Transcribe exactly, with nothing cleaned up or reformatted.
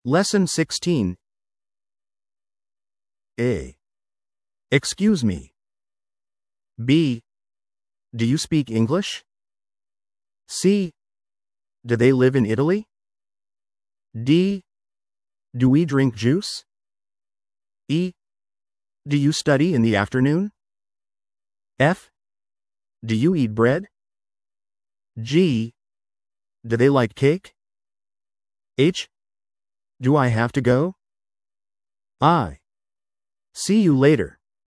Lesson sixteen. A. Excuse me. B. Do you speak English? C. Do they live in Italy? D. Do we drink juice? E. Do you study in the afternoon? F. Do you eat bread? G. Do they like cake? H. Do I have to go? I. See you later.